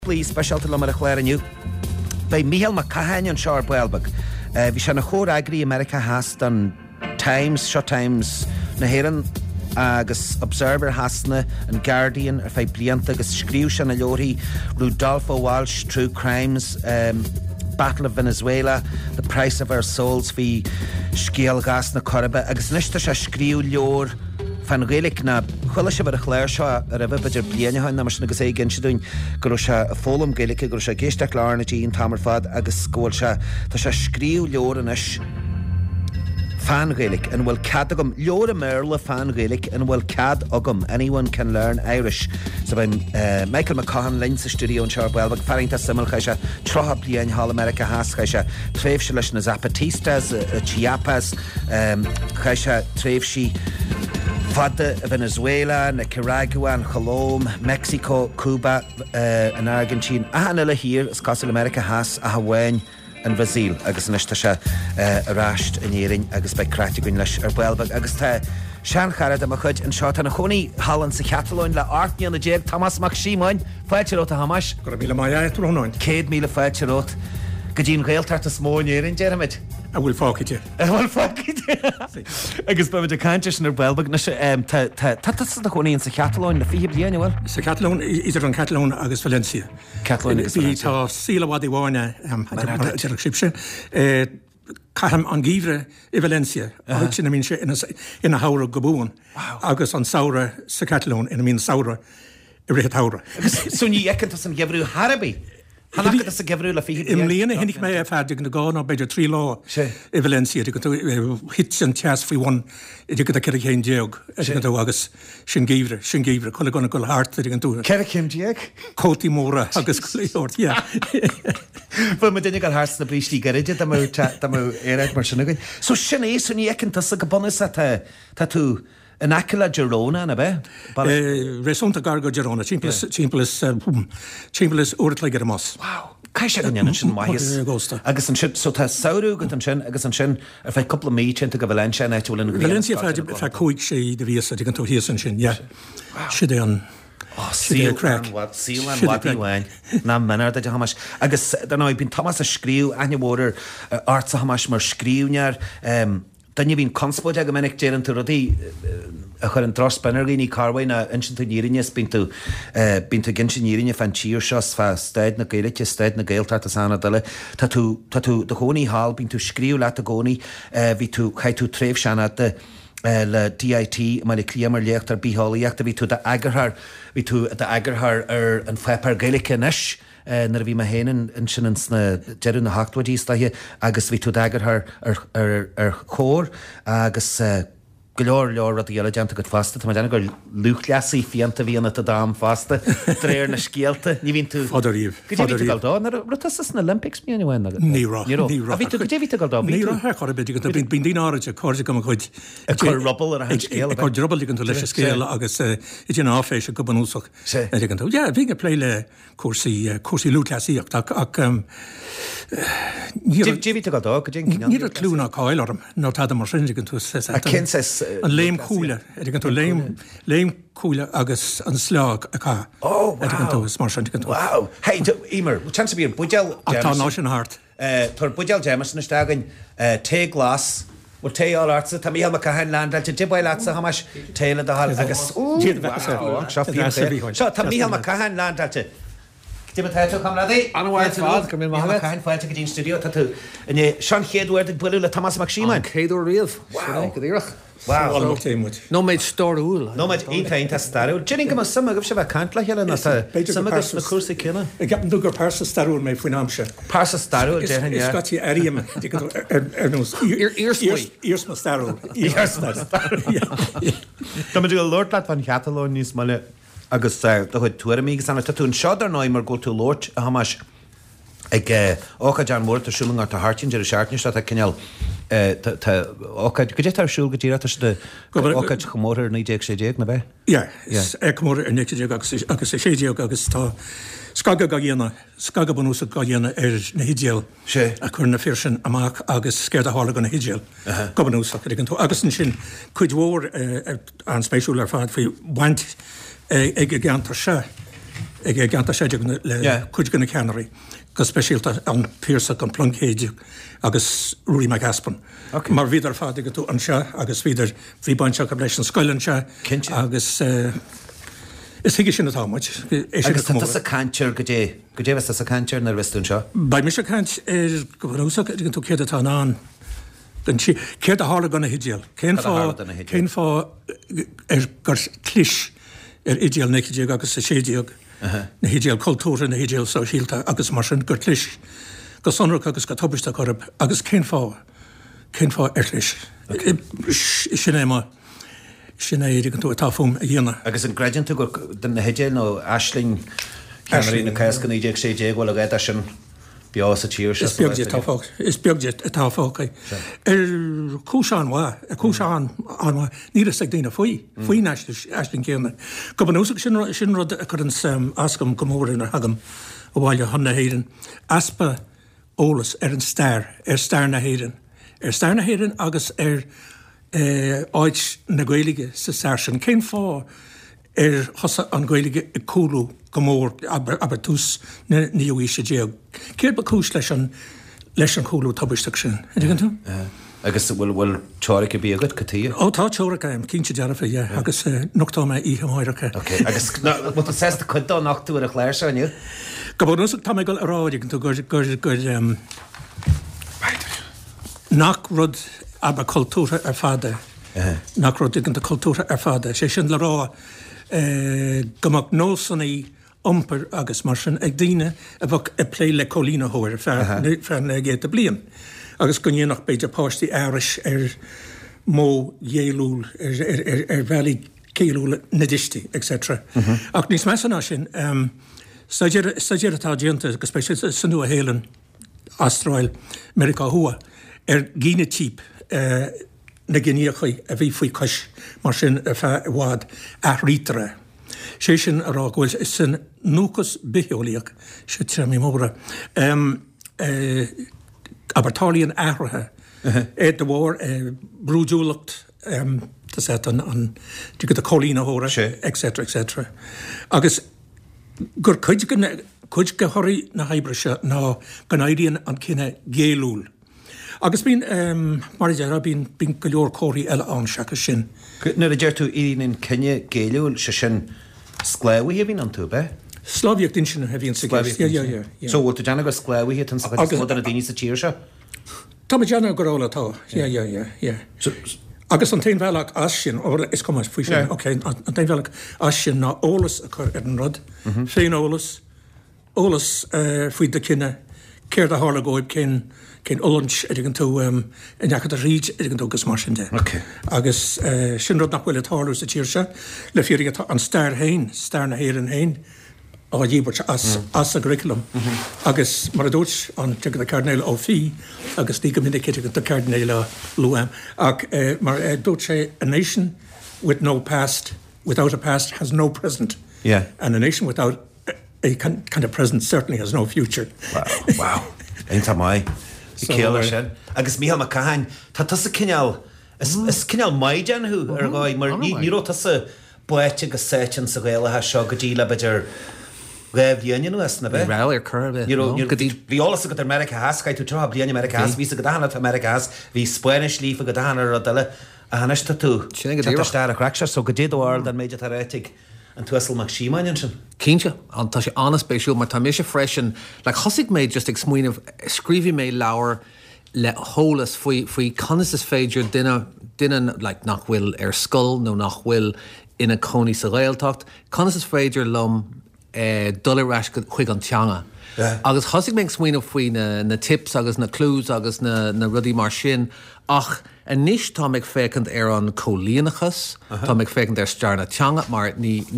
Please specialty le mar a chléir aniu. Bei Michael McCahan an Seár Buelbag. Bhí se na chóir agrií America has don Times, Short Times na héan agus Observer hasna an Guardian ar fé blianta agus scríú se na leorí Rudolfo Walsh, True Crimes, Battle of Venezuela, The Price of Our Souls hí scéal gas na Corba agus nista se scríú leor fan rélik na chuile se bar a chléir seo a ribh beidir blianaáin na mar sin agus é gin si dún gur se a fólam gaeilge gur se géisteach lárna dín tamar fad agus scóil se tá se scríú leor anis fan gaeilge and bhfuil cad agam leor a merle fan gaeilge and bhfuil cad agam anyone can learn Irish so ben Michael McCahan linn sa studio an Seár Buelbag farinta simil cha se trocha blian hall America has cha se tréf se leis na Zapatistas Chiapas cha se tréf si Fada Venezuela, Nicaragua, and Colombia, Mexico, Cuba, and Argentina. Ahanilla here, is Castle America has a Hawaii and Brazil. Agus nishta sha arasht in earing, agus by Cratiguin lish Buelbag, agus ta Sean Charad am a chud an seo tá na chonaí Hallan sa Catalóin le Artní an na déag Thomas McSheemáin fáilte rót a hamas. Gur míle mai trónáin. 100 míle fáilte rót. Go dín réaltart a smó éirin, Jeremid. A bhfuil fáciite. Bhfuil fáciite. Agus ba de cantis na Buelbag na se tá na chonaí sa Catalóin na fihe bliana bhfuil? Sa Catalón, idir an Catalón agus Valencia. Catalóin agus Valencia. Tá síla bhád i bháine teach sibse. Caham an gíomhre i Valencia. Áit sin na mín se ina haura gobún. Agus an saura sa Catalón ina mín saura i rith haura. So ní eicint as an gebrú Harabi? Hanachad as a gebrú le fihe bliana? Im líana hinnig mé a fad na gána beidir 3 lá i Valencia. Hit an teas fí one i go a ceir chéin deog agus sin gíomhre, chuile gona goil hart i gan dúra. Ceir chéim deog? Cótaí móra agus chléort, yeah. Fu me duine gal hárs na brístí gaide da mú éireid mar sinna goin. So sin é sun ní ecintas a gabonnas a tá tú an acala Girona na be? Resonta gargo Girona, chimplas úrat le gar mas. Wow. Cai sé gan an sin maithis. Agus an sin, so tá saoú gut an sin, agus an sin ar fai couple of míid go Valencia na tú linn Valencia fa cúig sé de víasa, di gan tú hías an sin, yeah. Siad é an... Síl an wadí bhain na minar de hamas agus dan bín Thomas a scríú aine bhór art a hamas mar scríúnear danne bhín conspóid a go minic déan tú rodí a chur an dros bennar í carhain na insin tú nírinne bín tú gin sin nírinne fan tíir seos fa staid na gailite staid na gailtart a sanna dile tá tú do gcónaí hall bín tú scríú le a gcónaí bhí tú chaid tú tréf seanna de le DIT má le clíamar léocht ar bíálaíocht a bhí tú de agarthar ar an feipar gaeilge inis nar bhí ma héanaan in sin na deirú na hachtwadí staithe agus bhí tú de agarthar ar chór agus leor a dhéile deanta go fasta tá déanana gur luchleasí fianta bhíanana a dám fasta tréir na scéalta ní bhín tú Fadaríomh. Rutas na Olympics míana bhhain Nírá. A bhí tú go déhí gal dá Nírá chuir beidir go bín dín áide chuirde go chuid chuir rubbal ar a scéal chuir rubbal gan tú leis scéal agus i dtí áféis a go banúsach gan tú bhí go pléile cuasaí luchleasíocht ach Díhí gal dá go ní a clúna cáil orm nó tá mar sin gan tú an léim cúile gan tú léim cúile agus an slág a cá gan tú mar sin gan tú. Wow. Hey, Emer, chance bí budeal tá ná sin hart. Tuair budeal Jameson na stagan té glas Well, té all arts, tá míhal mac a hain land, te dibbail at sa hamas téile da hal agus. Seo tá míhal mac a hain land te. Dim taito kamradi. Anwaith fad kom in Mohammed. Kain fáilte go dín studio tatu. In Sean Chéadúir de buile Thomas McSheemáin. Chéadú riamh. Wow. Wow. No méid starúil. No méid intain ta starúil. Jenny go sama go se bh cant le heile na sama go na cuasa cinna. Gapan du gur persa starúil mé faoin amse. Persa starúil de han ja. Scotty Ariam. Ears ma starúil. Ears ma starúil. Tá me du Lordlat van Catalón níos male agus do chuid tuairimí sanna tún seodar náid mar go tú Lord a hamas ag ócha John Moore tá siúlangar tá hartin de seaartnis tá cinál ócha go dé tarsúil go dtíra de ócha chomór ní déag sé déag na bheith? Ja, mór ar néidir agus sé déag agus tá scaga scaga banúsa ga dhéana na hidéal a chur na firsin amach agus scair a hála go na hidéal go banúsa agus sin chuid mhór an spéisiúil ar fád faoi baint ag gantar se ag ganta sé le chuid gona ceanirí, go speisialta an pírsach an plunchéide agus Ruaidhrí Mac Aspan. Mar bhíidir fád go tú an seo agus bhíidir bhí baintse go leis an scoilann se agus is hiige sin atáid. Agus tá a cantir go dé a cantir na bhistún seo? Ba mis cant go bhúsa gin tú céad atá ná céad a hála gona hidéal. Cén fá gur clis ideal necidéag agus sa séideag na hidéal cultúra na hidéal sóisialta agus mar sin gur clis go sonrach agus go tubaiste chorab agus cén fá erlis. Sin é má sin é idir tú atáfum a dhéana. Agus an gradient tú gur den na hidéal nó Aisling ceanirí na caiscan idir sé déag bhil a gaita sin beá sa tíir se. Is beagde atáfáca. Cúsán bhá, a cúsán anhá, ní a dtíine faoi Aisling céanna. Go ban úsach sin rud a chun ascam go mór in ar hagam ó bháile honna héireann. Aspa ólas an stair na héireann. Stair na héireann agus áid na Gaeilge sa sarsin. Cén fá hosa an Gaeilge i cúlú go mór aber tús na níomhí sé déag. Céir ba cús leis an cúlú tubisteach sin. Tú? Agus bhfuil teiricce bí agad go tíí? Ó tá teiricce am cínte dearafa, agus nachtáma ihe máiricha. Agus mu a sésta chudá nachtú a chléir se aniu? Go bhd nusach tá go aráide tú gur nach rud aber cultúra ar fada. Nach rud igant a cultúra ar fada. Sé sin le rá gomach nósannaí omper agus mar sin ag dtíine a bhah a plé le cholína hóir fear na géad a blian. Agus go dhéanach beidir páistí áiris mó dhéalúil bhealaí céalúil na distí, etc. Ach níos measana sin, staidir atá dianta go spéisialta sanú a hélan Astráil America Hua gíine típ na gníochaí a bhí faoi cos mar sin a bhád a rítere. Sé sin ará ghfuil is sin núchas bitheolaíoch sé trí mí móra. Abertálaíon áirithe de bhór brúdúlacht tá sé an go a cholína hóra, etc. Agus gur chuid go thoirí na haibrise ná gan éiríonn an cinenne géalúil. Agus bín mar bín go leor cóirí eile an seacha sin. Nuair a deir tú íon cinenne géalúil se sin scléhaí a bhín an tú be? Slávíocht din sin a bhíonn sa gléir. So bhfuil tú deanna go scléhaí tan sa a daoine sa tíir se? Tá deanna go rálatá. Agus an taon bhealach as sin, is cum fao sin, an taon bhealach as sin ná ólas a chur ar an rud, féin ólas faoi de cinenne, céir a hála góib cén olans an tú in neachchad a ríd an tú gus mar sin de. Agus sin rud nach bhfuil a tálú sa tíir se, le fiúring an stair na héireann hain, á dhíbert as a curriculum. Agus mar a dúirt an tu a cardnéile ó fí, agus ní go minic a cardnéile luam. Ach mar dúirt sé, a nation without a past has no present. Yeah. And a nation without a kind of present certainly has no future. Wow. Einta mai. Céalar sin. Agus Mícheál Mac Cahain, tá a cineál, is cineál maidian hu ar gáid, mar níró tá a buite go séitin sa ghéalathe seo go dtí le beidir Raibh dhéanú na bheith? Ráil ar curbe. Bhí álas go America Has, caiú tú bliana America Has, ví go dána America Has, hí Spanish lífa go dána rodile a hanas tú. Tá stair a crackse, so go déad áil an méidir tarétig an tuasal Mac Símáin sin. Cínte, an tá sé anna spéisiú, mar tá mé sé freisin, le chosig méid just ag smuoineh scríbhí mé leabhar le hólas faoi conas is féidir duine nach bhfuil ar scoil nó nach bhfuil ina cónaí sa réaltacht, conas is féidir lom dullar ras chuig an teanga. Agus chosig méid smuoineh faoi na tips agus na clues agus na rudí mar sin, ach a níos tá méid fécant ar an cólíonachas, tá méid fécant ar stair na teanga, mar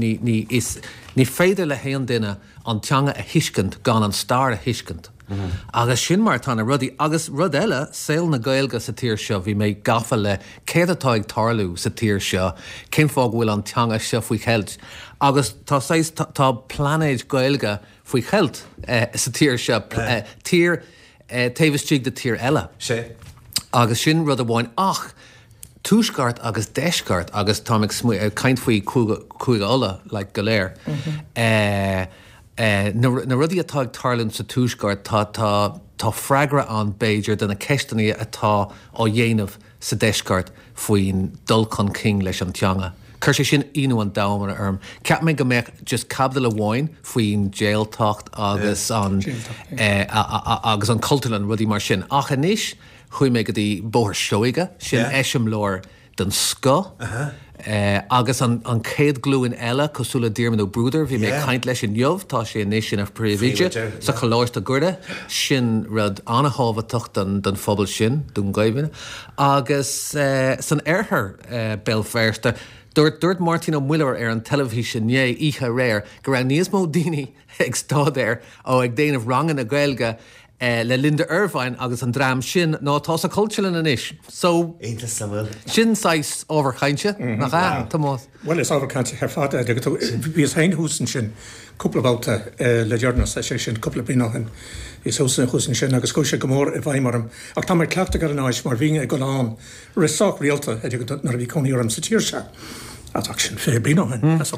ní féidir le héan duine an teanga a hiiscint gan an stair a hiiscint. Agus sin mar tána rudí, agus rud eile saoil na Gaeilge sa tír seo, bhí méid gafa le céad atá ag tarlú sa tír seo, cén fág bhfuil an teanga seo faoi cheilt. Agus tá planéid Gaeilge faoi cheilt sa tír seo, tír taobhas tíg de tír eile. Agus sin rud a bháin ach túsgart agus deisgart agus tá caint faoi chuig ola le go léir. na rudí atá tarlann sa túisgart tá freigra an Beiidir den na ceistenaí atá ó dhéanamh sa deisgart faoin dulchan king leis an teanga. Cur sé sin inú an damar arm. Ceap mé go méid just cabdal a bháin faoin jailtácht agus agus an cultúlan rudí mar sin. Ach aníis chuig mé go dtí bóthir seoige sin eisiom leir den sco. Agus an céad glúin eile cosúla díirmanú brúdar, bhí mé caint leis an jobh, tá sé inis sin a príomhíide sa choláiste gurda, sin rud anahábhatocht den phobal sin, dún gaibhine. Agus san airthar Belfast, dúirt Martin O'Miller ar an televísin né ihe réir, go raibh níos mó daoine ag stád ó ag déanamh rangan na Gaeilge le Linda Irvine agus an drám sin nátá a cultúlan inis. So sin sais overchaintse nach Tomás. Well is overchaintse her fád bhí is hain húsan sin cúplabáta le dearna sé sin cúpla bínáhan is húsan sin agus cúise go mór a bhaimmarm. Ach tá mar cleachta gar an áis mar bhíine go lán risáach rialta nar bhí coníorm sa tíirse. Ach sin fé bínáhan.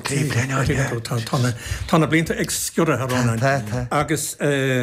Tána blinta ag sciúra harránain. Agus,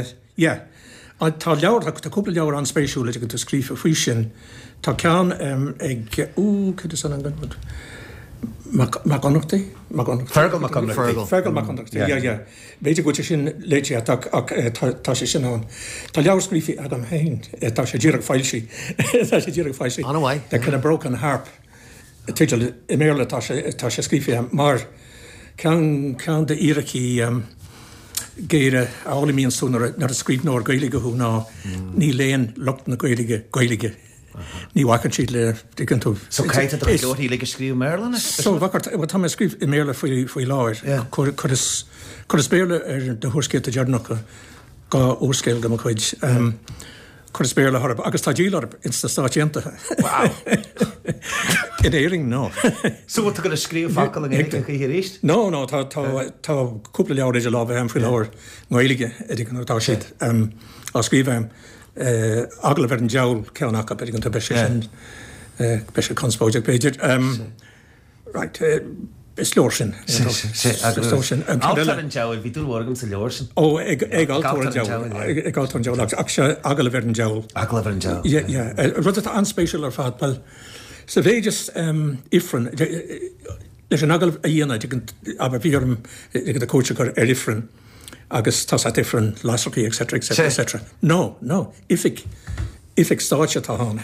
tá leabhar tá cúpla leabhar an spéisiúla go scrífa faoi sin tá ceann ag cad is an gan Maconachtaí? Fergal Maconachtaí. Fergal Maconachtaí, Beidir go sin léite ach tá sé sin an. Tá leabhar scrífi ag am hain, tá sé ddíreach fáilsí. Tá sé ddíreach fáilsí. An bhaid. De chuna broken harp. Tíidir i méle tá sé scrífi mar ceann de írachaí géire álamíon súnar nar a scríb nóir Gaeilge hú ná ní léon lucht na Gaeilge. Ní bhacan siad le digan tú. So caiite a glóthaí le scríb Merlin? So bhacart tá mé scríb i méle faoi láir. Chur is béle ar de thuaircéit a dearnacha gá óscéil go chuid. Chur is béle harb agus tá dílar insta stáitianta. Wow. In éing nó. So bhfuil go a scríb facail an éigeach hir éist? No, tá cúpla leabhar idir lábh am faoi láir Gaeilge tá siad á scríbheim agla bhar an deall ceannacha beidir an beise sin beise conspóideach Beidir. Right, is leor sin. Altar an deall, bhí dúil bhorgamm sa leor sin? Ó, ag altar an deall, ach se agla bhar an deall. Agla bhar an deall. Rud atá anspéisiúil ar fad, well, sa bhéidir ifran, leis an agal a dhéana, aber bhíorm a cóteachar ar ifran, agus tá a ifran lásraí, etc. No, ifig stáitse tá hán.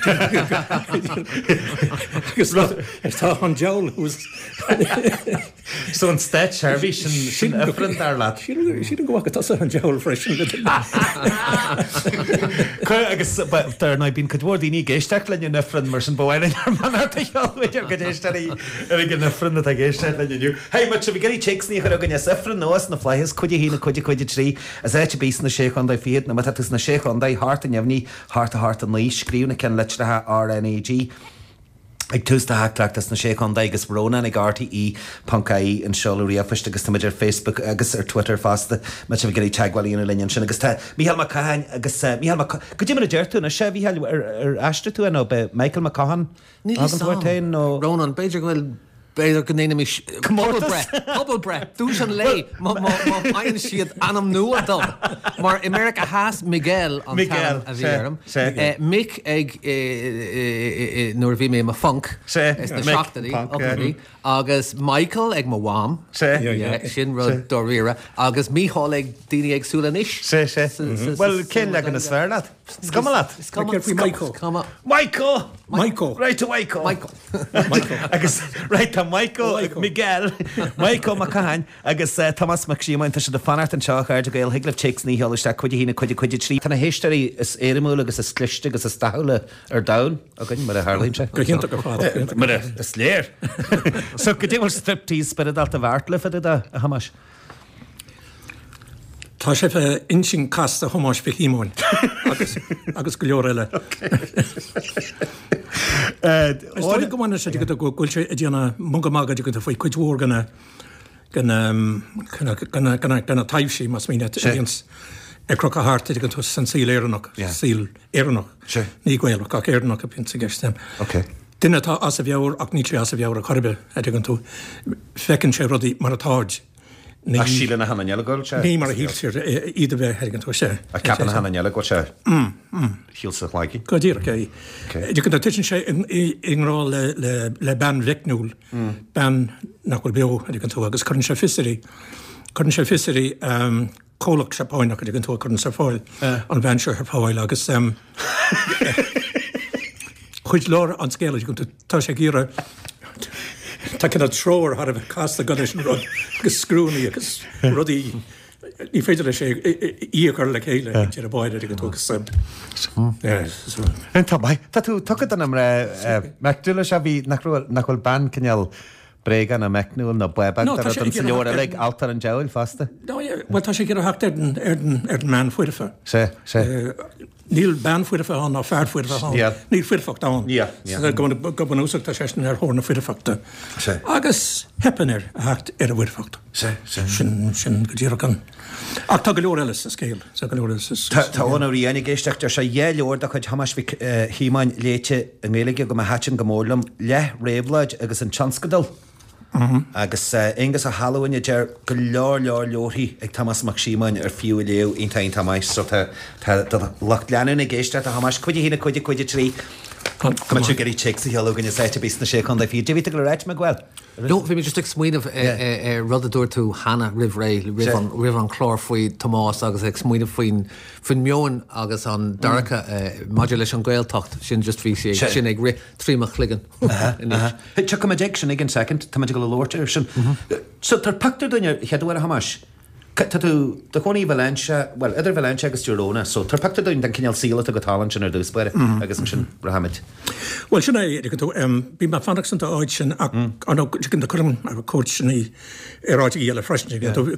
Agus tá an deall hús. So an stáit seirbhí sin ifran dar leat. Siad an ghácha tá an deall freisin. Agus tar ná bín cadhór daoine géisteach lein ifran mar sin bhhain ar manar teáidir go déisteí ar gin ifran a géisteach leiniu. Hei, mar se bhí garí checksní chu gan ifran nóas na fleihis chuide hína chuide trí as éite bís na séchandaí fiad na matas na séchandaí hart an jemhní hart an lí scríúna cen litrathe RNAG ag tústa haachtas na séchandaí agus bróna ag RTE Pancaí an seolúí a fuiste agus tamidir Facebook agus ar Twitter fásta me se bhí garí teagháilíonna lein sin agus Mícheál Mac Cahain agus Mícheál Mac go dtí mar a deirtú na sé bhíheil ar eiste tú nó be Michael Mac Cahan Níl nó Rónan Beidir gohfuil Beidir go néana mis Bubble breath dús an lei main siad anam nua dom mar America has Miguel a bhíarm Mick ag nuair bhí mé ma funk is na seachtaí agus Michael ag ma wam sin rud do riire agus Mícheál ag daoine ag súla níis Well cén le an na sfeir leat Scamalad Michael Right to Michael agus right to Michael Miguel Michael Mac Cahain agus Thomas McSheeman tá se de fanart an seáir a gail higlah checks ní heoliste chuide hína chuide trí Tána héisteí is éirimúla agus is cliste agus is staúla ar dain a gin mar a Harlíimse mar is léir so go dtíhar striptease spiridalta bhhartla fa a hamas Tá sé bheith insin cast a thomáis fi hímáin agus go leor eile. Stáil go bhaine sé go gúil sé a dtíanana mungamága go a faoi cuidhór ganna taimhsí mas míine agus croch a hart go tú san síl éannach síl éannach ní gcuilach ach éannach a pinsa gestem. Duine tá as a bheabhar ach ní as a bheabhar a chorbe a gan tú fecinn sé rudí mar atáid A síle na hanna neala goil se? Ní mar a hílsir iad a bheith hegan tú sé. A capan hanna neala goil se? Híl sa chláigi? Go dír cé. Dú gan tuisin sé inrá le ban vicnúil ban nachhfuil beo a gan tú agus chun sé fisterí. Chun sé fisterí cólach se páinach a gan tú chun sa fáil an bhainseir ar fáil agus chuid lár an scéile gon tá sé gíra tá cinna tróir har a bheith casta ganis an rud agus scrúnaí agus rudí ní féidir sé íochar le chéile tíar a báide go tugus sam. Tá tú tuchad an am meúla se bhí nachhfuil ban cinneal bregan a mecnúil na buebag ar an sa leor le altar an deil fasta? Well tá sé gur hacht ar an man fuidirfa. sé. Níl ban fuidirfa an á fear fuidirfa an. Níl fuidirfacht an. Go ban úsach tá séistin ar hórna fuidirfachta. Agus hepanir a hacht ar a fuidirfachta. Sin go dtíach an. Ach tá go leor eiles a scéil. Tá óna ríana géisteach ar sé dhé leor a chuid hamas híáin léite a méige go hatin go mórlam le réblaid agus an tscanscadal. Agus ingus a Halloween dear go leorthaí ag Thomas McSheeman ar fiú leo intain tamáis so tá lacht leanú na géiste a hamas chuide hína chuide trí Come tu geí checks a heolú gan sé bí na sé chun fi David go réit me gwel. No, vi just smuoineh rudaúir tú Hannah Rivré rih an chlár faoi Tomás agus ag smuoine faoin meoin agus an daracha module leis an gailtocht sin just fi sé sin ag tríach ligan. Tu cum addiction ag an second tá go lóirte sin. So tar pactar duine cheadhar a hamas. Tú do chuí Valencia, well, idir Valencia agus Girona, so tar pactar duine den cinneal síla a go talan sin ar dúspaire agus an sin Brahamid. Well, sinna bí má fannach san áid sin ach an cin de chum a cóid sin í ráid í eile freisin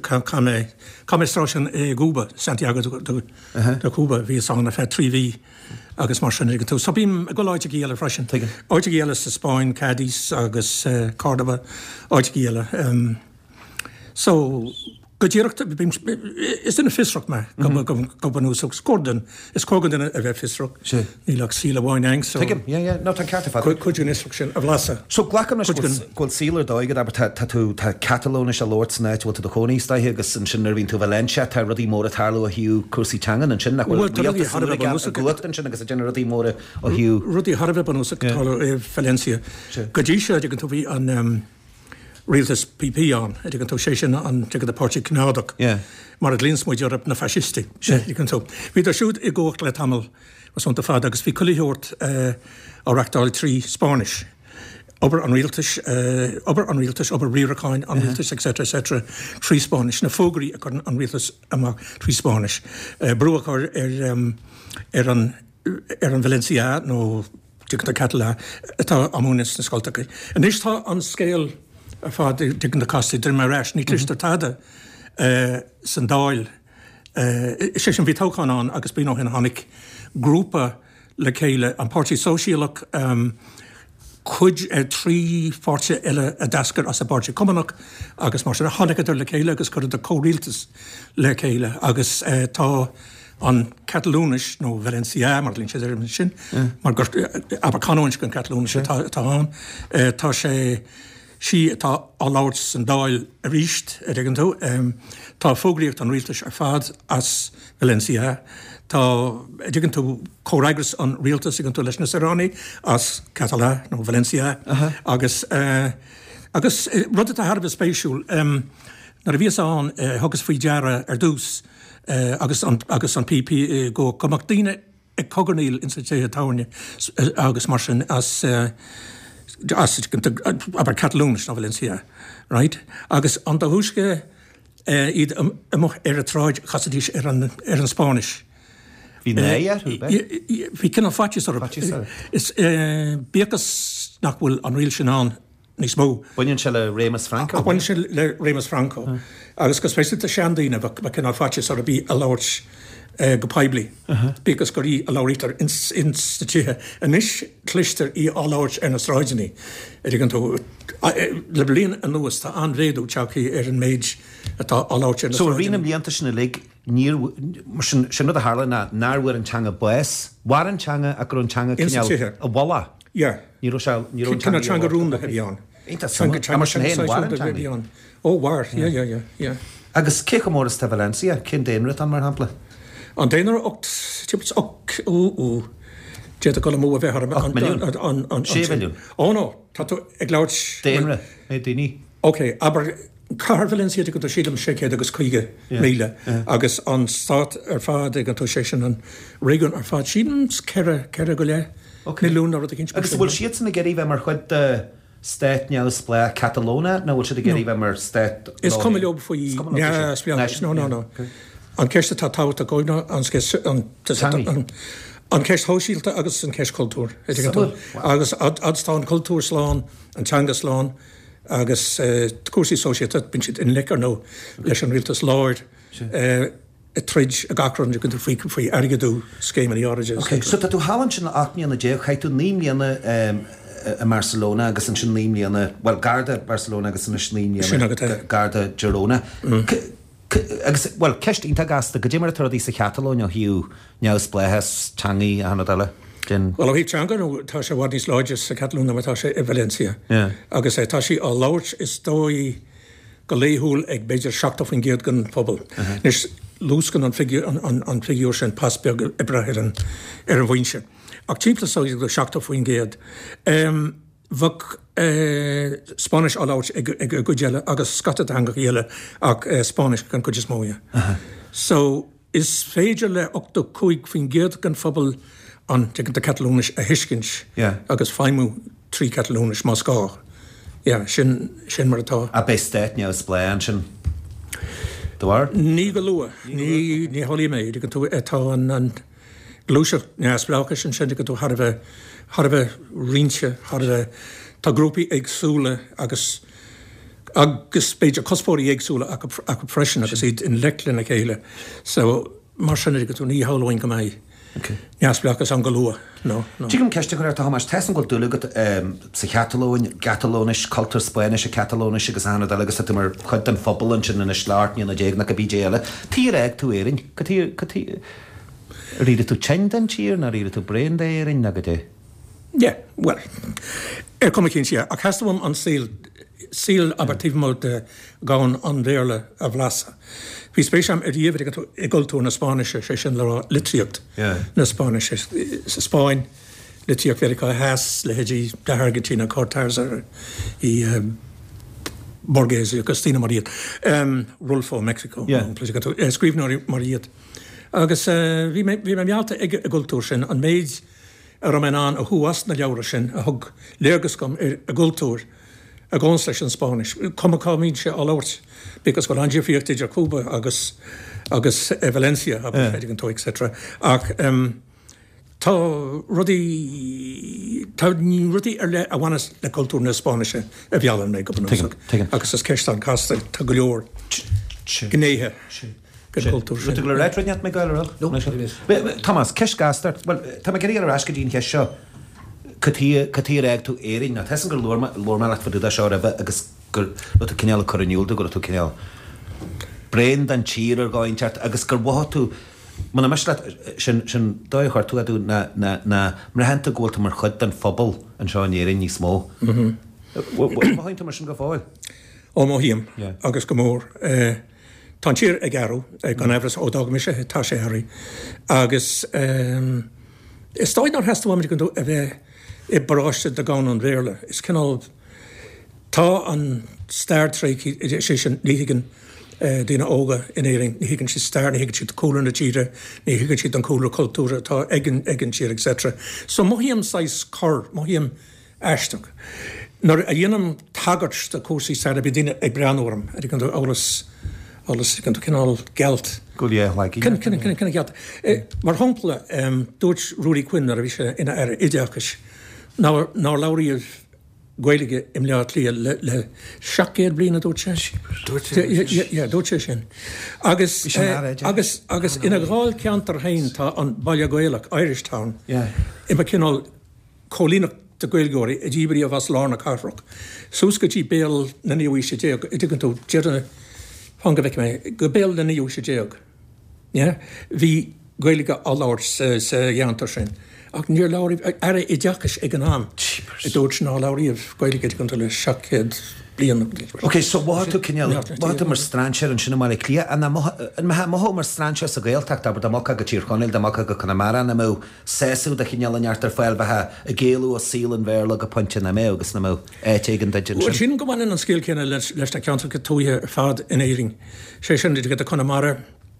kam strá sin Cuba, Santiago de Cuba, hí sanna fe 3V agus mar sin tú. So bím go láid í eile freisin. Áid í eile sa Spáin, Cádiz agus Córdoba, áid í eile. So go dtíireachta is in a fisrach me go banúsach scódan is cógan in a bheith fisrach ní le síla bháin ang so nó tá carta fá chuidún israch sin a bhlasa. So glacham ghil sílar dóigad aber tú tá Catalóna se Lordsneit bhil do choníí agus an sin bhín tú Valencia tá rudí mór a tarlú a hiú cuasí teangan an sin nachhfuil sin agus a gen rudí mór a hiú. Rudí Harbh banúsach Valencia. Go dtí se gan tú bhí an Realtas PP an, gan tú sé sin an te a Portic Cnádach. Mar a glínsmuid Europe na fascisti. Gan tú. Bhí ar siúd I ggócht le tamil was an fád agus bhí culíhort á reachtáil trí Spánis. Ober an Realtas, ober Riracáin, an Realtas, etc. Trí Spánis. Na fógraí an Realtas amach trí Spánis. Brúachar an Valencia nó te a Catalá atá amúnis na scoiltacha. An is tá an scéal a fád digan na costí dir mar reis ní clista tada san dáil sé sin bhí tóchan an agus bí hin hánig grúpa le chéile an pártí sosiálach chuid trí fáte eile a dascar as a pártí cumanach agus mar sin a tháinig le chéile agus chuir a córíaltas le chéile agus tá an Catalúnis nó Valencia mar lín sé sin mar aber canóins gan Catalúnis tá tá sé sí tá á láirt san dáil a ríist a dgan tú. Tá fógraíocht an rialtas ar fad as Valencia. Tá dgan tú córáigras an rialtas a gan tú leis na Serrani as Catalá nó Valencia. Agus rud a Harbh spéisiúil nar a bhíos an thugus faoi deara ar dús agus an PP go cumach daoine ag coganíil in sa té táne agus mar sin as aber Catalúnis na Valencia, right? Agus an da húsge iad amach a tráid chasadís an Spánis. Bhí néir? Bhí cinna fatis is bíchas nachhfuil an riil sin an níos mó. Buinn se le Remus Franco? Buinn se le Remus Franco. Agus go spéisiúta seandaína ba cinna fatis a bí a láirt go paibli. Bíchas go í a láirítar instatíthe. An is clister í á láirt ar na sráidení. Gan tú le blin an nuas tá an réadú teachí ar an méid atá á láirt ar na sráidení. So rínam líanta sin le sin a hála na náhfuir an teanga bues, war an teanga a gur an teanga cinneal a bhla? Ja. Ní teanga rúnda hebíán. Einta sin war an teanga. Oh, war, yeah. Agus céchomóras ta Valencia, cin déanrit an mar hampla? An déanaar 8 Jé go mú a bheith an 7 milliún. Ó no, tá ag leir Déanre, daoine. Ok, aber car Valencia go sílam 6 agus 5 míle agus an stát fád ag an tú sé an réún fád sílams ceire go le milún ar a cinn. Agus bhfuil siad sanna geirí bheith mar chud State neas play Catalona, no, which is the geri when state. It's coming up for you. Yeah, no. An ceiste tá táta goina an ceist hóisiílta agus an ceist cultúr. Agus adstán cultúr sláán an teanga sláán agus cuasaí sóisiata bin siad in licar nó leis an rialtas láir a trid a gacran go faoi airgeadú scéim an áide. So tá tú hálann sin achní na déh chaitú nímlíanana a Barcelona agus an sin límlíanana, well, Garda Barcelona agus an límlíanana Garda Girona. Agus, well, ceist ínta gasta go ddimar tar dí sa Catalónia hiú neas bléhes tangaí a hanadala. Well, hí teanga tá sé bhhad níos láidir sa Catalónia tá sé i Valencia. Agus tá sí á láirt is dói go léthúil ag beidir seachta faoin géad gan pobl. Nis lúscan an figúr sin pasbeag ibrahir an bhainse. Ach tímpla sáid go seachta faoin géad. Bhag Spanish á láirt ag go déile agus scatad hanga héile ach Spanish gan go móia. So is féidir le 8 faoin géad gan phobal an de Catalónis a hiiscint agus feimú 3 Catalónis más gá. Sin mar atá. A bé stéit neas bléan sin doar? Ní go lua, ní holí méid, go tú atá an glúiseach neas blácha sin go tú har bheith rínse, har bheith tá grúpi agsúla agus beidir cospóí agsúla a go freisin agus iad in leclin a chéile. So mar sin go tú ní hallhain go méid. Neas bláchas an go lua. No. Tígam ceiste go tá hamas tesan go dúlagad sa Catalónis, cultúr Spáinis a Catalónis agus anna agus a mar chud an fphobal sin na sláirtní na déag na go bídéile. Tí ag tú éirin, ríide tú tsein tír na ríide tú brein éirin na go dé? Yeah, well, kom ik eens ach hastam an síl abertív mod gáin an réle a vlasa. Bhí spéisiam dhéhir igultú na Spáise sé sin le litriocht na Spáise sa Spáin litriocht verá heas le hedí dehargatí na Cortázar í Borghese Cristina Mariet Rulfo Mexico scríbnáir Mariet. Agus bhí mé mealta igultú sin an méid Romanán a thuas na leabhar sin a thug léargus gom a gultúr a gáns leis an Spáis. Comacámín sé á láirt, because go an díochtta idir Cuba agus Valencia a féidir an tó, etc. Ach tá rudí ar le a bhanas le cultúr na Spáise a bheallan mé go banúsach. Agus is ceist an casta tá go leor gnéthe. Rwy'n glwyr redrydniad mae gael ar ôl? Thomas, ceis gastar, ta mae gyrru ar asgyd un ceisio cytir eg tu erin, na tesyn gyr lwr malat fod ydw siawr efo, agos gyr tu cynnal y coroniwlda, gyr tu cynnal brain dan chir ar goin chart, agos gyr waho tu, mae'n ymyslat, sy'n doi chwar tu adw na mrehenta gwyl tu mar chyd dan phobl yn siawr erin ni smó. Mae hyn tu mar sy'n gyffoel? O, mae hym, agos gymwr. Tá tír ag garú gan efras ó dagmise tá sé harí. Agus is stáid nar heasta bhaid go a bheith I baráiste de gáin an réirle. Is cinál tá an Star Trek sé sin níhigan dína óga in éing, níhigann si star, níhigann si cúla na tíre, níhigann si an cúla cultúra, tá egin tír, etc. So mohíam sais cor, mohíam eisteach. Nor a dhéanam tagart de cúsaí star a bidína ag breanúram, a dí gan alles kan al geld. Goed ja, like. Kan geld. Maar honkle Dutch Rudy Quinn er is in er ideakes. Nou Laurie gwelige im leatlie le shakeer blina Dutch. Ja, Dutch sin. Agus in a graal kanter hein ta an Ballygoelak Irish Town. Ja. Ima kinal Colina de Gwelgori Ejibri of as Lorna Carrock. Suskachi Bell na niwi se je idiganto jerne Hanga vek me go bel na níú sé déag. Ja, vi goilige alláir sa jantar sin. ach níor láiríh ar I deachas ag an am. I dúirt ná láiríomh goiligid go le seachéad blian. Ok, so bháú cinneal bháú mar strandseir an sinna mála clia a mothó mar strandseir sa gailteach aber amach go tíorchoil amach go Connemara na mó séú a chineal anartar foiil bethe a géú a sílan bhéla go pointe na mé agus na mó éigen de sin go an scéil cinna leis na ceanta go túthe fad in éing. sé sin go a Connemara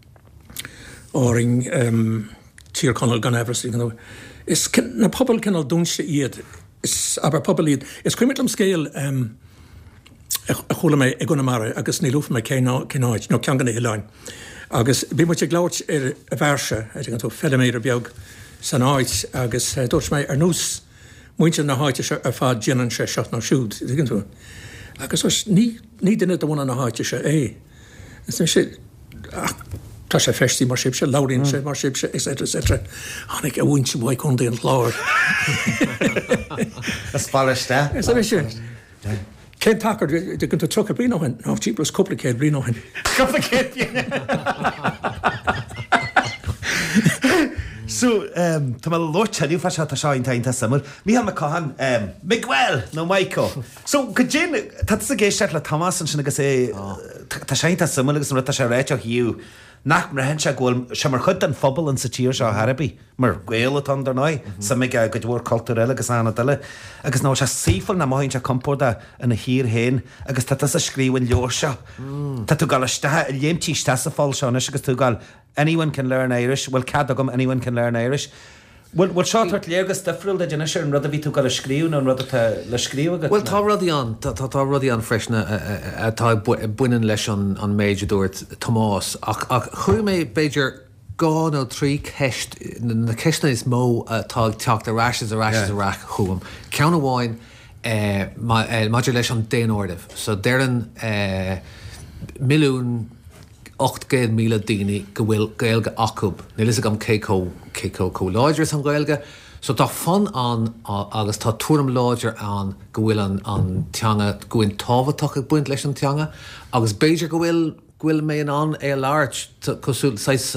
áring tíorchonil gan Everest is na pobl cinnal dúnse iad is aber pobl iad is cuimitlam scéil a chola mé ag Connemara agus ní lúf mé cénáid nó cean gan Hiláin agus bí mu gláirt a bhharse an tú fediméidir beag san áid agus dúirt mé ar nús muinte na háite se ar fád ginan sé seach ná siúd gin tú agus ní duine do bhna na háite se é sé tá sé festí mar sibse láín sé mar sibse etc. Hannig a bhaint sem bhaid chun daon láir. Spáiste? Cén takar de gon tro a bríáin ná típlas cuplicéid bríáin. So, tá Lord teú fe se tá seáin taonnta samú. Mí ha caihan Miguel nó Michael. So go dé tá a géiste le Thomas an sin agus é tá seinta samú agus ru sé réiteach hiú. Nach mar hen se ghfuil se mar chud an phobal an sa tíir se Harbí mar gcuile an dar ná sa mé go dúir cultúile agus anna duile agus ná se sífal na maithinn se compórda ina hir héin agus tá a scríhain leor se. Tá tú gal istethe I léimtí sta a fáil seán agus tú gal anyone can learn Irish, well cadagum anyone can learn Irish. Well short légus defriúil de déine sé an rud a bhí tú gal a scríún an rud le scríú. Well tá rudí an freisna atá buinean leis an méidir dúirt Tomás ach chuir mé beidir gá nó trí ceist na ceisna is mó tá teach a rashes a rach chuam. Ceanna bháin maidir leis an déanordih. So déirean milliún 8,000,000 daoine go bhfuil gailge acub. Ní is am cécó láidir an gailge. So tá fan an agus tá túram láidir an go bhfuil an teanga goin táhaach ag buint leis an teanga agus béidir go bhfuil mé an é láirt cosú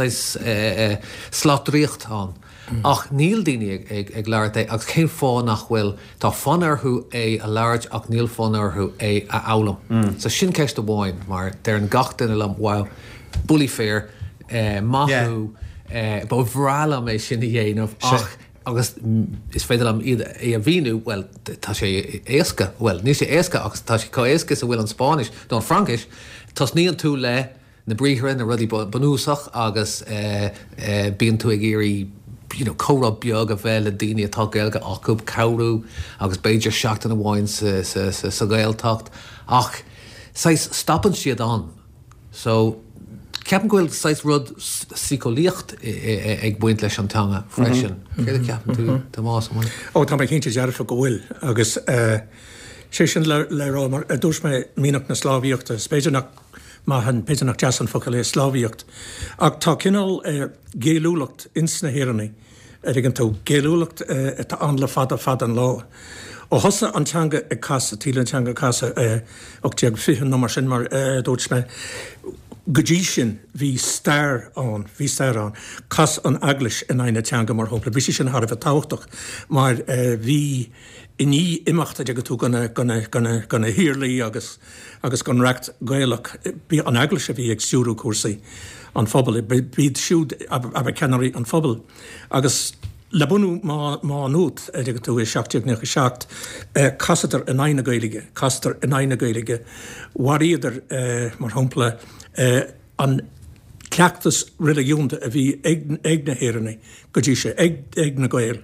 slátriíocht an. Ach níl daoine ag láirt é agus cén fá nach bhfuil tá fanarthú é a láirt ach níl fanarthú é a álam. So sin ceist do bháin mar d an gachtain le bhil bully fair maithú ba bhrála mé sin dhéanamh ach agus is féidir am iad é a bhíú well tá sé éasca well ní sé éasca agus tá sé có éasca a bhfuil an Spáis don Frankis tás níon tú le na bríthre na rudí banúsach agus bíon tú ag géirí córab beag a bheith le daine atá gailge acub cabhrú agus beidir seachtain na bháin sa gailtacht ach sais stoppan siad an so ceapan gohfuil sais rud sicólíocht ag buint leis an teanga freisin. Céad ceapan tú Tomás amhain? Ó tá mé cinnte dearfa go bhfuil agus sé sin lerá mar a dús mé mínach na slávíochta spéidirnach má han péidirnach deasan focail é slávíocht. Ach tá cinál géalúlacht insna hérannaí an tú géalúlacht tá anla fad an lá. Ó hosa an teanga ag casa tílan teanga casa og teag fihan nó mar sin mar dúirt mé godí sin hí stair an cas an aglis in aine teanga mar hopla bhí sin Harbh táhachtach mar hí iní imachta de go tú gona hírlaí agus gan reacht gailach bí an aglis a bhí ag siúrú cuasaí an phobal bíd siúd a cenarí an phobal agus le bunú má nót go tú é seachtíagneach seacht casatar in aine gailige waríidir mar hopla an ceachtas religiúnta a bhí ag na héranna go dtí sé ag na gail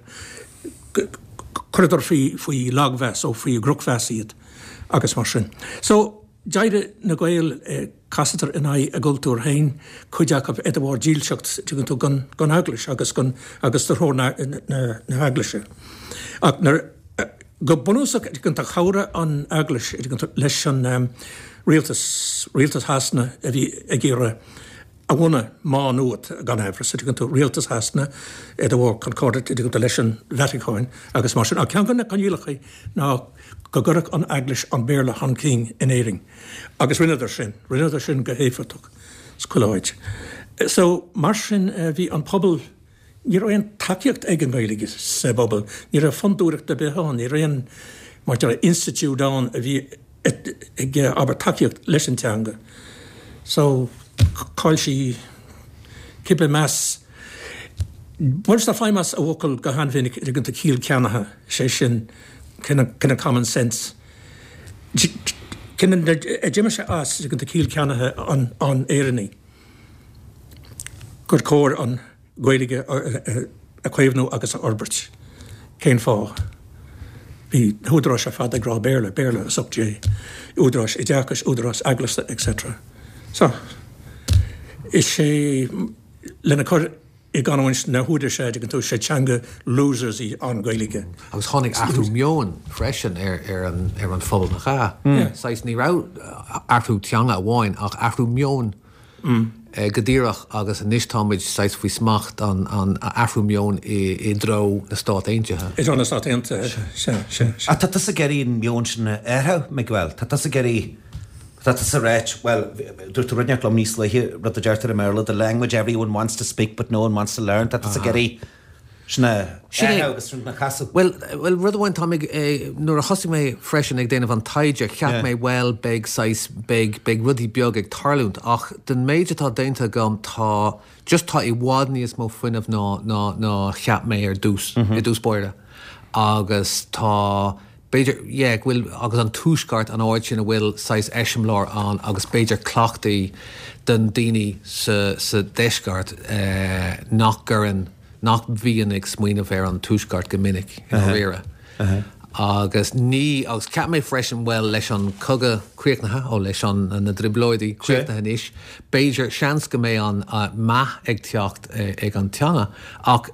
chuidir faoi lághheas ó faoi gruchheas iad agus mar sin. So deide na gail casatar in a gultúr hain chuideach a bhhar díalseacht tú gan aglis agus tar thór na aglaise. Ach go bunúsach gan tá chóra an aglis leis an rialtas hasna a bhí ag géire a bhna má nuad gan Everest gan tú rialtas hasna a bhór concordate go leis an Vaticain agus mar sin a cean ganna canílachaí ná go gurach an aglis an béle han king in éing agus rinnedir sin go héfaach scoláid. So mar sin bhí an pobl ní raon takeíocht ag an gaiige sa bobbal, ní ra fundúireach de beán, ní raon mar institúdáin a bhí ag aber takeíocht leis an teanga. So, cáil sí cibe meas, buir sa fáimas a bhcail go hanmhinnig an ta cíl ceanathe sé sin cinna common sense. Cinna Jimmer se as an ta cíl ceanathe an éireannaí. Gur cór an gaiige a chuimhnú agus a orbert. Cén fá. Bhí údrás a fad a grá béle a subjé, údrás i deachas, údrás aglasta, etc. So, is sé lena chur I ganhaint na húidir sé an tú sé teanga losers í an gaiige. Agus tháinig achtú mion freisin ar an phobal na cha. Sais ní rá achtú teanga a bháin ach achtú mion godíireach agus an níostáid sais faoi smacht an achtú mion I dro na stát aontethe. I dro na stát aontethe. A tá a geirí an mion sin airthe me gohfuil, tá a geirí That is a wretch. Well, to run your níos leiche rud a deartar Merla, the language everyone wants to speak but no one wants to learn. That is a geirí sna agus na casa. Well, rud bhain tá nuair a chosig mé freisin ag déanamh an taide cheap mé well big size big rudí beag ag tarlúnt ach den méide tá déanta gom tá just tá I bhád níos mó fuinmh ná cheap mé ar dús I dús boire agus tá Beidir, bhfuil agus an túsgart an áid sin a bhfuil sais eisimlár an agus beidir clachtaí den daoine sa deisgart nach bhíon ag smaoinmh ar an túsgart go minic in réire. Agus ceap mé freisin bhfuil leis an cogad críochnathe ó leis an na driblóidí críochnathe níos, beidir seans go mé an maith ag teacht ag an teanga ach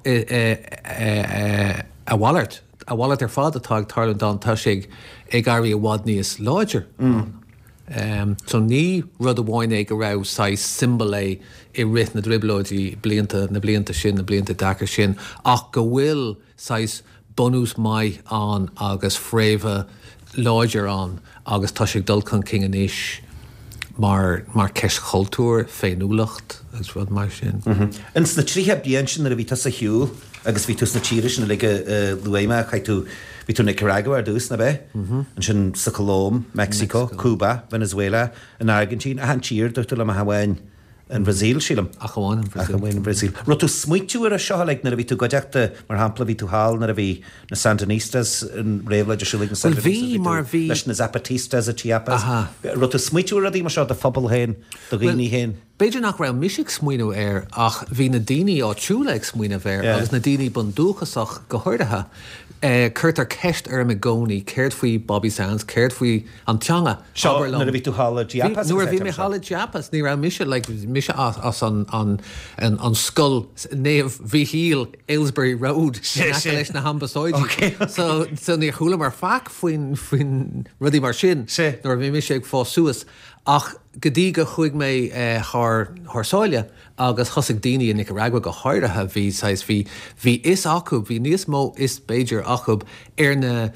a bhallart. A bhhaile ar fád atá ag tarlann dá tá sé ag airí a bhád níos láidir. So ní rud a bháin ag go rah sa symbol I rith na driblóidí na blianta sin, na blianta dachar sin, ach go bhfuil sais bonús mai an agus fréimhe láidir an agus tá sé dul chun cin aníis mar ceis chultúr féinúlacht agus rud mar sin. Ins na tríthe bliain sin a bhí tas a hiú agus bhí tús na tíiri sin le luéime chaitú bhí tú Nicaragua ar dús na bheith an sin sa Colóm, Mexico, Cuba, Venezuela, an Argentín a han tíir dúirtu le a hahain in Brazil sílam. A chaháin in Brazil. Ru tú smuitiú ar a seo le na a bhí tú goideachta mar hampla bhí tú hall na a bhí na Sandinistas in réimhleid a siúlaigh na Sandinistas leis na Zapatistas a Chiapas. Ru tú smuitiú ar a dí mar seo de phobal hain, do ghaoiní hain. Beidir nach raibh misig smuoinú ar ach bhí na daoine á triúla ag smuoineh ar agus na daoine bundúchasach go háirithe. Cuirt ar ceist ar me gcónaí, céirt faoi Bobby Sands, céirt faoi an teanga. Seo na a bhí tú hall a Chiapas. Nuair a bhí mé hall a Chiapas, ní raibh mise as an scoil néamh bhí híal Aylesbury Road leis na Hambasáidí. So ní chuúla mar fach faoin rudí mar sin, nuair a bhí mise ag fá suas. Ach godí go chuig mé thsáile agus chosig daoine in Nicaragua go háirithe bhí is acub, bhí níos mó is Beidir acub ar na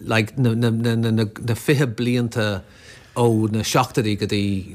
fithe blianta ó na seachtaí go dtí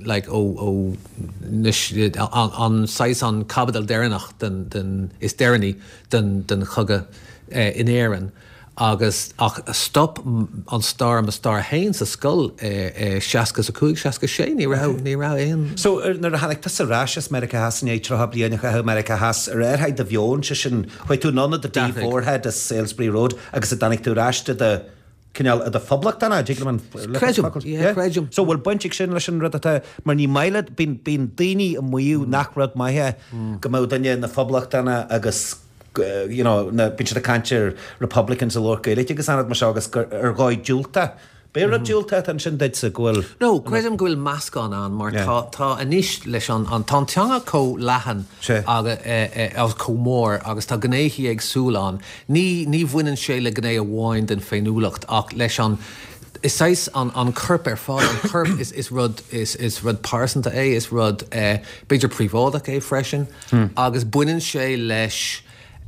an sais an cabadal deireanach den is deireannaí den chugad in éireann. Agus ach stop an star hain sa skull seaca sa cúig seaca sé ní rá éon. So nar a hanig tas a ráis America has in éitre blianaach a America has réirthaid de bhion se sin chuid tú nonna de D4head a Salisbury Road agus a danig tú ráiste de Cinál a phoblacht anna Jigleman Credium. So bhfuil buinteigh sin leis an rud mar ní mailad bín daoine a muú nach rud maithe go mó daine na phoblacht anna agus na pinse a cantir Republicans a Lorca agus anad mar agus ar gáid dúlta. Béir a dúlta an sin deid sa ghfuil. No, credim go bhfuil mascán an mar tá aníis leis an tá teanga có lehan agus có mór agus tá gnéhí ag súlán. Ní bhaineann sé le gné a bháin den féinúlacht ach leis an is sais an curp ar fád an curp is rud pásanta is rud beidir príomhádach freisin agus buineann sé leis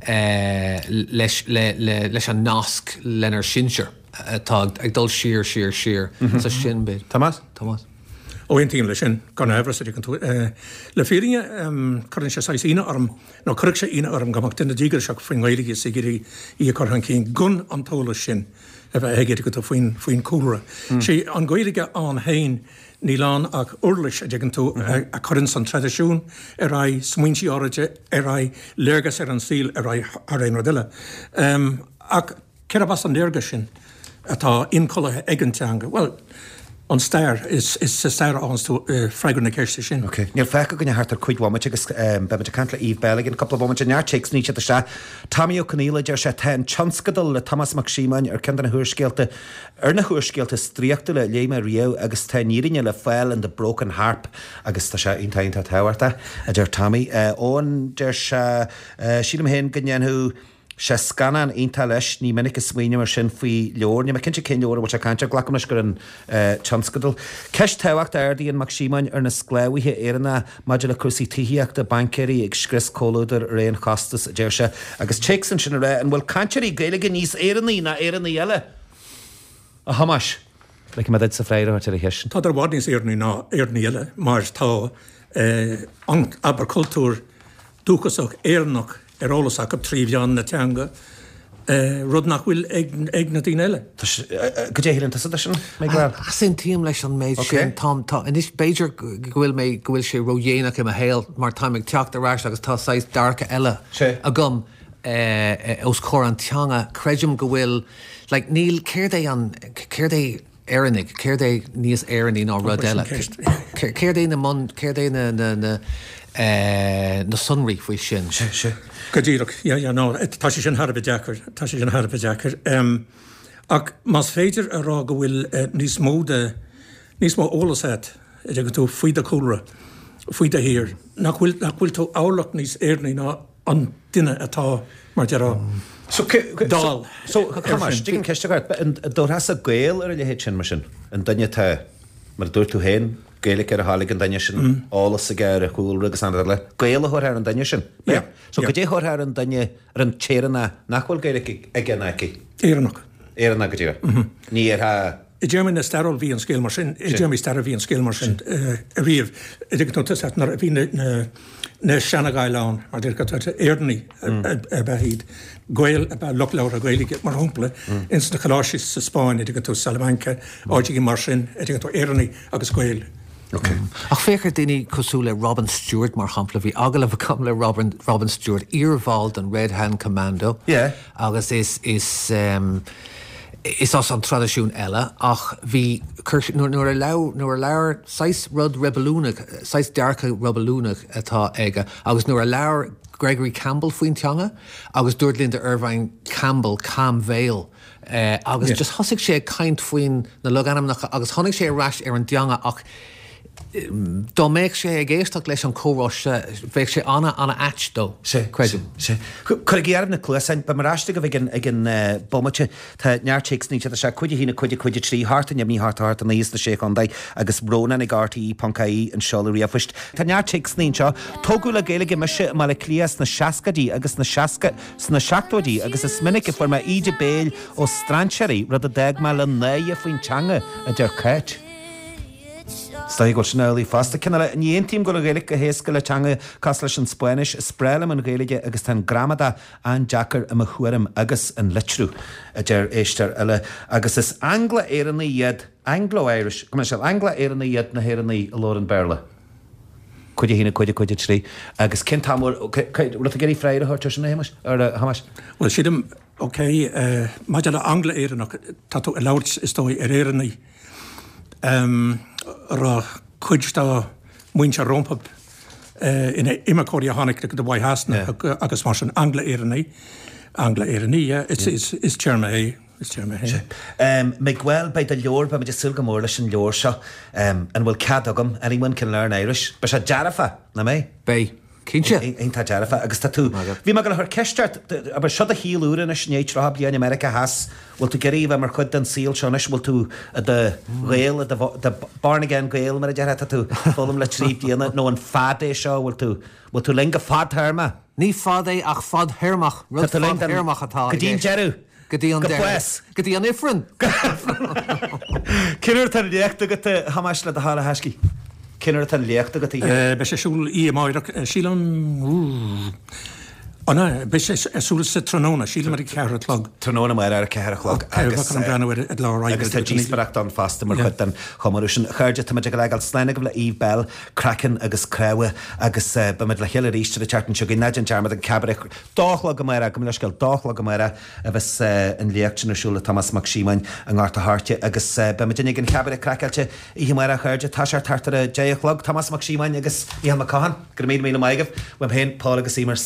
an nasc lenar sinseir tá ag dul sir sa sin bid. Thomas? Ointín lei sin gan efras gan tú. Le féringe chuann sé 6 ine arm nó chuic sé ine arm gamach duna dígur seach faoin ghailige sa gurí í chuhan cín gun antóla sin a bheith heigeidir go faoin cúra. sé an ghailige an hain ní lán ach urlis a dgan tú a chuann san tradiisiún ra smuintí áide ra léirgas an síl a ré rodile. Ach ceir bas an léirga sin atá incolathe eganteanga. Well, an stair is sa stair ans tú freigur na ceirste sin. Okay. Níl fecha gonne hartar chuid bhmate agus beimete cantla íh Belgin, couple of bhmate neartchés ní se. Tommy O'Connell idir sé ten chanscadal le Thomas McSheeman ken na thuúrscéalte na thuúrscéalte stríochtta le léime riamh agus tá nírinne le fáil in the Broken Harp agus tá sé intainta táhairta a d Tommy ón der sílam hen gannenú sé scanan inta leis ní minic smaoine mar sin faoi leor, ní cinnte cinneóra bhil se caiinte ghlacham gur an chanscadal. Ceis tehacht airdaí an Macsiamáin ar na scléhaithe éanna maidir le crusaí tííoachta bancéirí ag scris cóúidir réon chastas déir se agus tesan sin ré an bhfuil cantearí gaige níos éannaí na éannaí eile. A hamas le me sa fréire a hesin. Tá bhd níos éarnaí ná éarnaí eile mar tá an abercultúr dúchasach éarnach ólas ac tríbheán na teanga rud nach bhfuil ag na dtíine eile. Go dé hílann tá sin mé ghil? Sin tíam leis an méid sin tá inis Beiidir gohfuil sé rohéach im a héal mar táimig teach arás agus tá 6 darcha eile a gom os chóir an teanga creidum go bhfuil níl céir é éannig, céir é níos éannaí ná rud eile. Céir é na sunraí faoi sin. Godíach, tá sé sin Harbh deacair. Ach más féidir a rá go bhfuil níos mó ólasát ag go tú faoi a cúra, faoi a hir. Nach bhfuil tú álacht níos éarnaí ná an duine atá mar derá. Dál. So chamas, dín ceistegart, dó has a gael ar a lehéid sin mar sin, an daine tá mar dúir tú héin, gaelig ar a hálig an daine sin, álas a gair a chúil agus an le. Gael a thór an daine sin. So go dé thór an daine ar an téirna nachhfuil gaelig ag gannaici? Éarnach. Éarnach go dtíir. Ní ar ha... I German na starol hí an scéil mar sin, I German starol hí an scéil mar sin a bhíh. I dig nó tuat nar a bhí na Senegáilán, mar dir go éarnaí a bheithíd. Gael a loch leir a gailige mar humpla, ins na chaláis sa Spáin, I dig tú Salamanca, áidigí mar sin, I dig tú éarnaí agus Gael. Okay. Ach féchar daoine cosú le Robin Stewart mar hampla bhí agad le bhcam le Robin Stewart íorháil an Red Hand Commando. Agus is as an tradiisiún eile ach bhí nuair a leabhar 6 rud rebelúnach, 6 dearcha rebelúnach atá aige, agus nuair a leabhar Gregory Campbell faoin teanga, agus dúirt Linda Irvine Campbell Cam Vale. Agus just thosaigh sé caint faoin na luganamnach agus tháinig sé rais ar an teanga ach dá méid sé ag géisteach leis an córás bheith sé anna ait dó. Creidum. Chuir ggéarb na cluasain, ba marráiste go bhíh ag an bommate tá neartchés ní se chuide hína chuide trí hart an ní hart an níos na sé andaid agus brona ag RTí Pancaí an seolaí a fuist. Tá neartchés ní seo tógú le géige meise má le clías na seacadí agus na seachtódí agus is minic forma idir béil ó Strandseí rud a 10 me le 9 faoin teanga a d ceit. Stá go sinálí fasta cinna níon tím go géalaigh go héasca le teanga cas leis an Spáinis sprélam an géalaige agus tá gramada an Jackar am a chuarim agus an litrú a d éistear eile agus is Angla éannaí iad Anglo-Irish go se Angla éannaí iad na héannaí a Lóran Berla. Chuide hína chuide trí agus cin tamúir ru a géirí freiire thuirte sin hémas ar hamas. Well siadam maidir le Angla éannach tá tú a leirt is dói ar éannaí. Ra chuidtá muinte rompab ina imacóí hánig le go bhaid hasna agus mar an Angla éannaí. Angla éannaí, is German é. Me gwell by the leor, but me just silga mór leis an leor seo an bhfuil cad agam, anyone can learn Irish. Ba se jarafa, na me? Bei. Cínte? Ein tá jarafa, agus tá tú. Bhí me go le ceistart, aber seo a híúra na snéid ráb líon America has, bhfuil tú geíh mar chud an síl seo nes bhfuil tú de réal, de barnagan gael mar a deartha tú fólam le trí díana nó an fadé seo bhfuil tú linga fad therma. Ní fad é ach fad hermach, rud fad hermach atá. Go dín jeru. Gydí an ifrin. Cinnar tan léachta go hamas le a hála heisci. Cinnar tan léachta go be sé súl í máireach sílan Anna, be sé súl sa tróna, sílan mar ceartlog. Tróna mar ar ceartlog. Agus an breanhfuir agus tá díosbaracht an fasta mar chutan chomarú sin chuirde tá de go legal sleine go le Eve Bell, Kraken agus Crewe agus ba mid le chéile ríiste de chartan siúgin neidir tearmad an cabaret dáchla go mar go leiscail dáchla go mar a bheits an léachtain arsúla Thomas McSheeman an gáta háte agus ba mid gin cabaret cracailte í mar a chuirde tá sé tartar a déachlog Thomas McSheeman agus Ian McCahan gur méid mí maigah web hen Paul agus Emer